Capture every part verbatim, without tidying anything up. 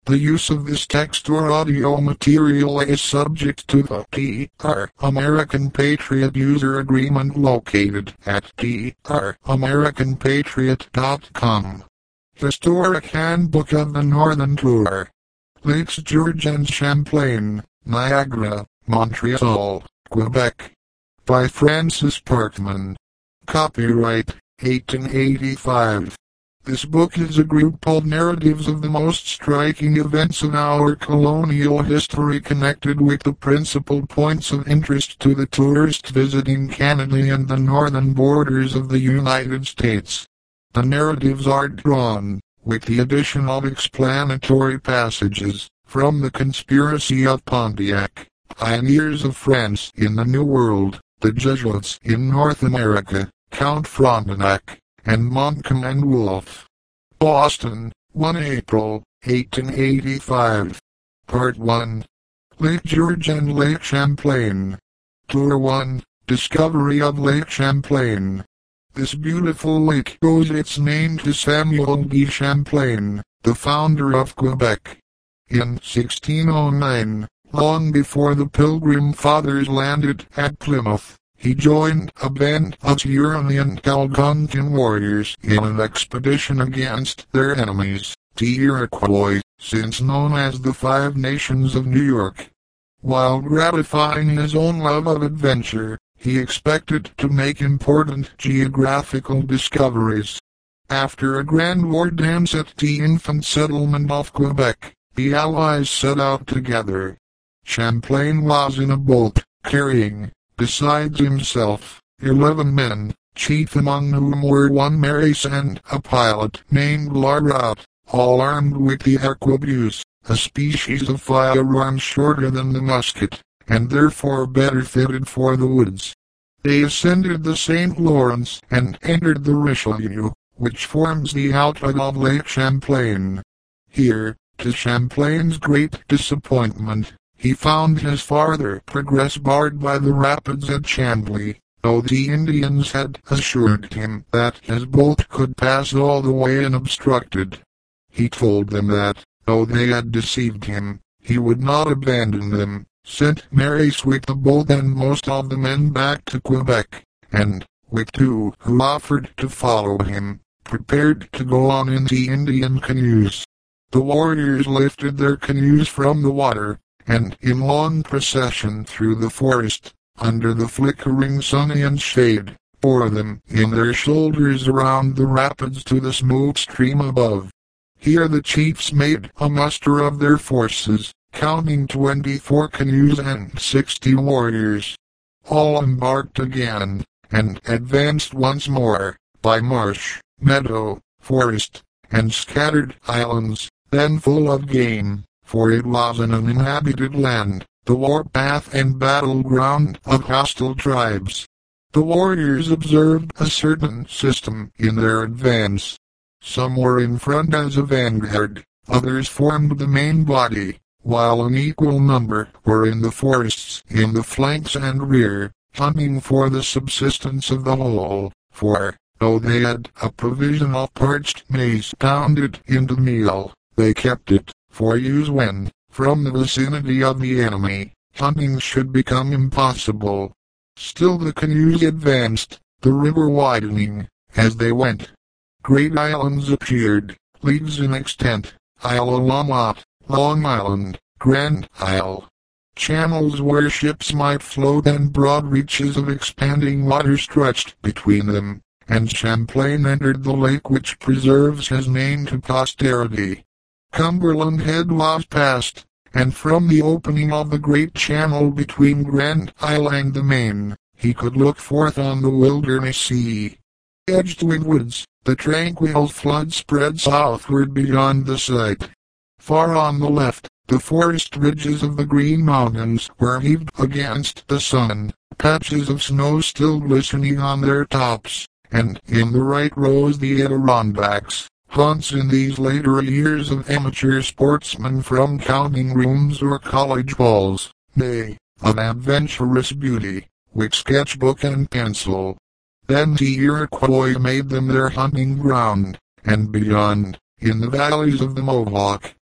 The use of this text or audio material is subject to the T R American Patriot User Agreement located at T R american patriot dot com. Historic Handbook of the Northern Tour. Lakes George and Champlain, Niagara, Montreal, Quebec. By Francis Parkman. Copyright, eighteen eighty-five. This book is a group of narratives of the most striking events of our colonial history connected with the principal points of interest to the tourist visiting Canada and the northern borders of the United States. The narratives are drawn, with the addition of explanatory passages, from The Conspiracy of Pontiac, Pioneers of France in the New World, The Jesuits in North America, Count Frontenac, and Montcalm and Wolfe. Boston, the first of April, eighteen eighty-five. Part one. Lake George and Lake Champlain. Tour one, Discovery of Lake Champlain. This beautiful lake owes its name to Samuel de Champlain, the founder of Quebec. In sixteen oh nine, long before the Pilgrim Fathers landed at Plymouth, he joined a band of Huron and Algonquin warriors in an expedition against their enemies, the Iroquois, since known as the Five Nations of New York. While gratifying his own love of adventure, he expected to make important geographical discoveries. After a grand war dance at the infant settlement of Quebec, the Allies set out together. Champlain was in a boat, carrying, besides himself, eleven men, chief among whom were one Maurice and a pilot named Larot, all armed with the arquebuse, a species of firearm shorter than the musket, and therefore better fitted for the woods. They ascended the Saint Lawrence and entered the Richelieu, which forms the outlet of Lake Champlain. Here, to Champlain's great disappointment, he found his farther progress barred by the rapids at Chambly, though the Indians had assured him that his boat could pass all the way unobstructed. He told them that, though they had deceived him, he would not abandon them, sent Maurice with the boat and most of the men back to Quebec, and, with two who offered to follow him, prepared to go on in the Indian canoes. The warriors lifted their canoes from the water, and in long procession through the forest, under the flickering sun and shade, bore them in their shoulders around the rapids to the smooth stream above. Here the chiefs made a muster of their forces, counting twenty-four canoes and sixty warriors. All embarked again, and advanced once more, by marsh, meadow, forest, and scattered islands, then full of game, for it was an uninhabited land, the warpath and battleground of hostile tribes. The warriors observed a certain system in their advance. Some were in front as a vanguard, others formed the main body, while an equal number were in the forests in the flanks and rear, hunting for the subsistence of the whole, for, though they had a provision of parched maize pounded into meal, they kept it for use when, from the vicinity of the enemy, hunting should become impossible. Still the canoes advanced, the river widening, as they went. Great islands appeared, leagues in extent, Isle La Motte, Long Island, Grand Isle. Channels where ships might float and broad reaches of expanding water stretched between them, and Champlain entered the lake which preserves his name to posterity. Cumberland Head was passed, and from the opening of the great channel between Grand Isle and the Main, he could look forth on the wilderness sea. Edged with woods, the tranquil flood spread southward beyond the sight. Far on the left, the forest ridges of the Green Mountains were heaved against the sun, patches of snow still glistening on their tops, and in the right rose the Adirondacks, haunts in these later years of amateur sportsmen from counting rooms or college balls, nay, of adventurous beauty, with sketchbook and pencil. Then the Iroquois made them their hunting ground, and beyond, in the valleys of the Mohawk,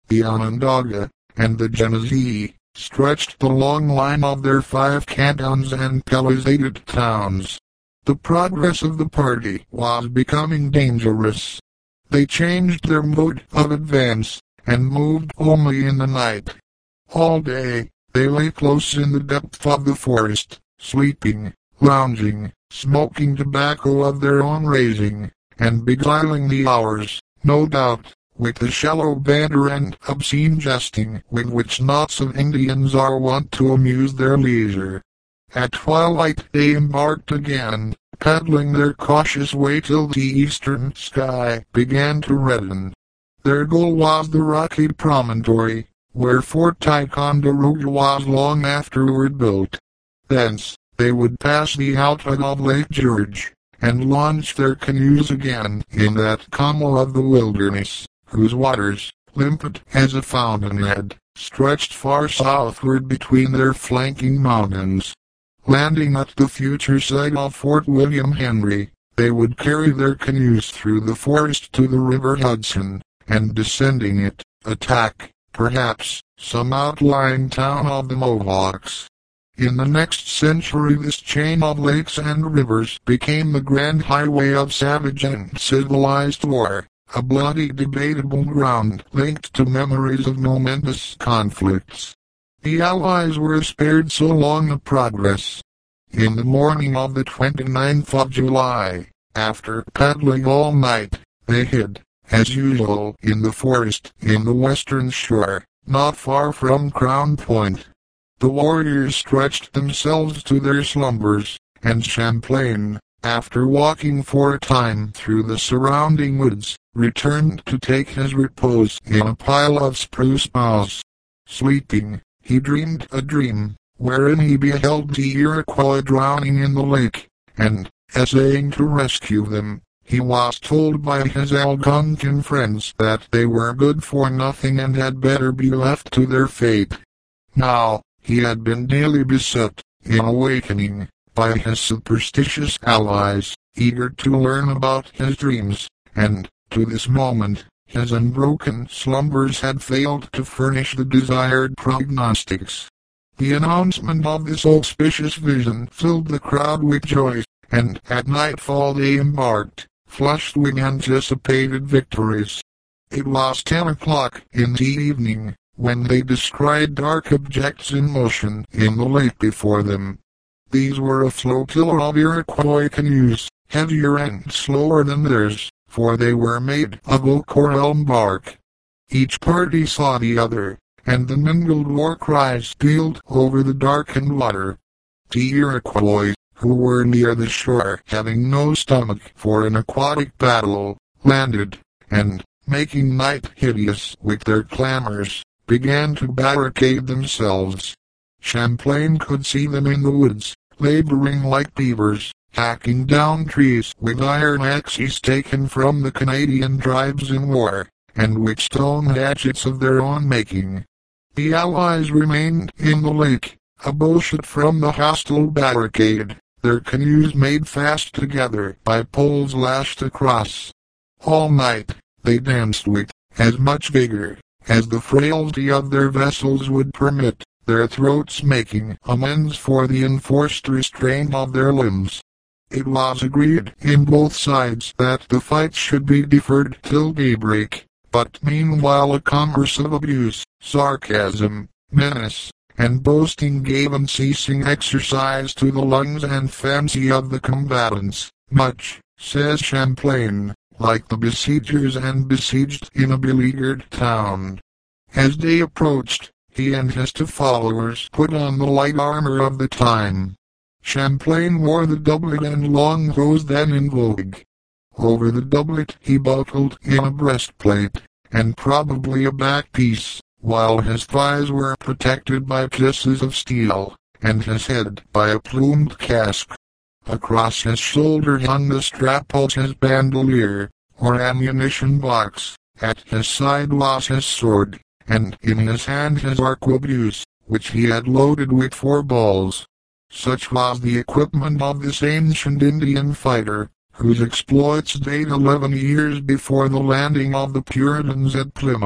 the Onondaga, and the Genesee, stretched the long line of their five cantons and palisaded towns. The progress of the party was becoming dangerous. They changed their mode of advance, and moved only in the night. All day, they lay close in the depth of the forest, sleeping, lounging, smoking tobacco of their own raising, and beguiling the hours, no doubt, with the shallow banter and obscene jesting with which knots of Indians are wont to amuse their leisure. At twilight they embarked again, paddling their cautious way till the eastern sky began to redden. Their goal was the rocky promontory, where Fort Ticonderoga was long afterward built. Thence, they would pass the outlet of Lake George, and launch their canoes again in that commo of the wilderness, whose waters, limpid as a fountainhead, stretched far southward between their flanking mountains. Landing at the future site of Fort William Henry, they would carry their canoes through the forest to the River Hudson, and descending it, attack, perhaps, some outlying town of the Mohawks. In the next century this chain of lakes and rivers became the grand highway of savage and civilized war, a bloody debatable ground linked to memories of momentous conflicts. The Allies were spared so long a progress. In the morning of the twenty-ninth of July, after paddling all night, they hid, as usual, in the forest in the western shore, not far from Crown Point. The warriors stretched themselves to their slumbers, and Champlain, after walking for a time through the surrounding woods, returned to take his repose in a pile of spruce boughs. Sleeping, he dreamed a dream, wherein he beheld the Iroquois drowning in the lake, and, essaying to rescue them, he was told by his Algonquin friends that they were good for nothing and had better be left to their fate. Now, he had been daily beset, in awakening, by his superstitious allies, eager to learn about his dreams, and, to this moment, his unbroken slumbers had failed to furnish the desired prognostics. The announcement of this auspicious vision filled the crowd with joy, and at nightfall they embarked, flushed with anticipated victories. It was ten o'clock in the evening, when they descried dark objects in motion in the lake before them. These were a flotilla of Iroquois canoes, heavier and slower than theirs, for they were made of oak or elm bark. Each party saw the other, and the mingled war cries pealed over the darkened water. The Iroquois, who were near the shore, having no stomach for an aquatic battle, landed, and, making night hideous with their clamors, began to barricade themselves. Champlain could see them in the woods, laboring like beavers, hacking down trees with iron axes taken from the Canadian tribes in war, and with stone hatchets of their own making. The Allies remained in the lake, a bowshot from the hostile barricade, their canoes made fast together by poles lashed across. All night, they danced with as much vigor as the frailty of their vessels would permit, their throats making amends for the enforced restraint of their limbs. It was agreed in both sides that the fight should be deferred till daybreak, but meanwhile a commerce of abuse, sarcasm, menace, and boasting gave unceasing exercise to the lungs and fancy of the combatants, much, says Champlain, like the besiegers and besieged in a beleaguered town. As day approached, he and his two followers put on the light armor of the time. Champlain wore the doublet and long hose then in vogue. Over the doublet he buckled in a breastplate, and probably a back piece, while his thighs were protected by pieces of steel, and his head by a plumed casque. Across his shoulder hung the strap of his bandolier, or ammunition box. At his side was his sword, and in his hand his arquebuse, which he had loaded with four balls. Such was the equipment of this ancient Indian fighter, whose exploits date eleven years before the landing of the Puritans at Plymouth,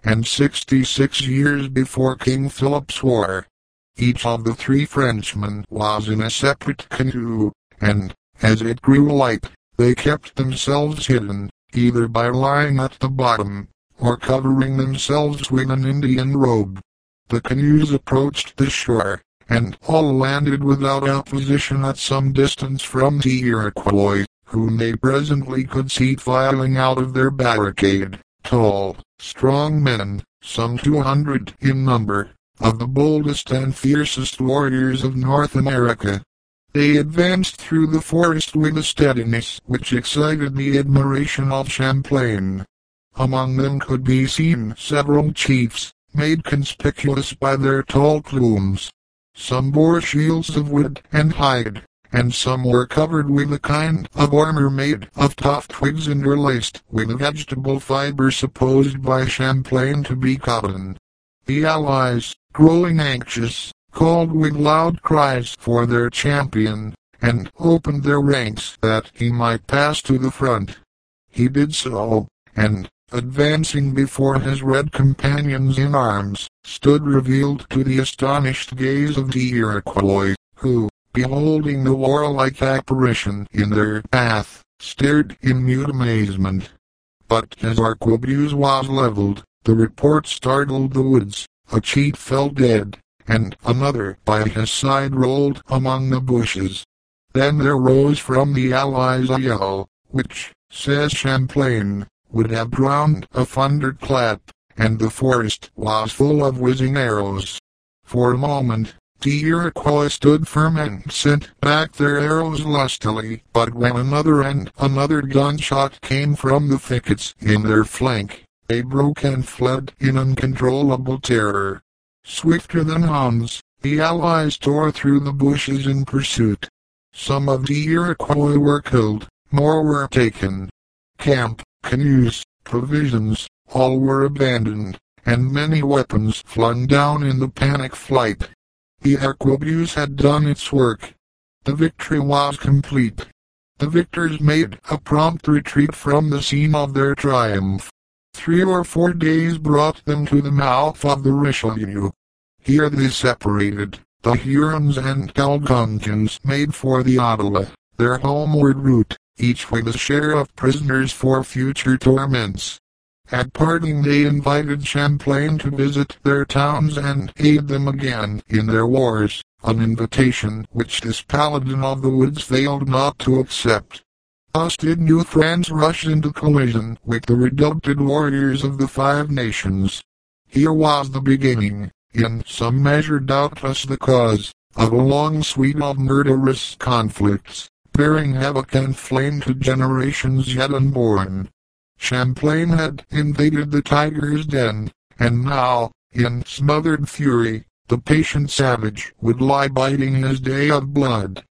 and sixty-six years before King Philip's War. Each of the three Frenchmen was in a separate canoe, and, as it grew light, they kept themselves hidden, either by lying at the bottom, or covering themselves with an Indian robe. The canoes approached the shore, and all landed without opposition at some distance from the Iroquois, whom they presently could see filing out of their barricade, tall, strong men, some two hundred in number, of the boldest and fiercest warriors of North America. They advanced through the forest with a steadiness which excited the admiration of Champlain. Among them could be seen several chiefs, made conspicuous by their tall plumes. Some bore shields of wood and hide, and some were covered with a kind of armor made of tough twigs interlaced with a vegetable fiber supposed by Champlain to be cotton. The allies, growing anxious, called with loud cries for their champion, and opened their ranks that he might pass to the front. He did so, and, advancing before his red companions in arms, stood revealed to the astonished gaze of the Iroquois, who, beholding the warlike apparition in their path, stared in mute amazement. But as arquebuse was leveled, the report startled the woods. A chief fell dead, and another by his side rolled among the bushes. Then there rose from the allies a yell, which, says Champlain, would have drowned a thunderclap, and the forest was full of whizzing arrows. For a moment, the Iroquois stood firm and sent back their arrows lustily, but when another and another gunshot came from the thickets in their flank, they broke and fled in uncontrollable terror. Swifter than hounds, the allies tore through the bushes in pursuit. Some of the Iroquois were killed, more were taken. Camp, canoes, provisions, all were abandoned, and many weapons flung down in the panic flight. The arquebuse had done its work. The victory was complete. The victors made a prompt retreat from the scene of their triumph. Three or four days brought them to the mouth of the Richelieu. Here they separated. The Hurons and Algonquins made for the Ottawa, their homeward route, each with a share of prisoners for future torments. At parting they invited Champlain to visit their towns and aid them again in their wars, an invitation which this paladin of the woods failed not to accept. Thus did New France rush into collision with the redoubted warriors of the Five Nations. Here was the beginning, in some measure doubtless the cause, of a long suite of murderous conflicts, bearing havoc and flame to generations yet unborn. Champlain had invaded the tiger's den, and now, in smothered fury, the patient savage would lie biding his day of blood.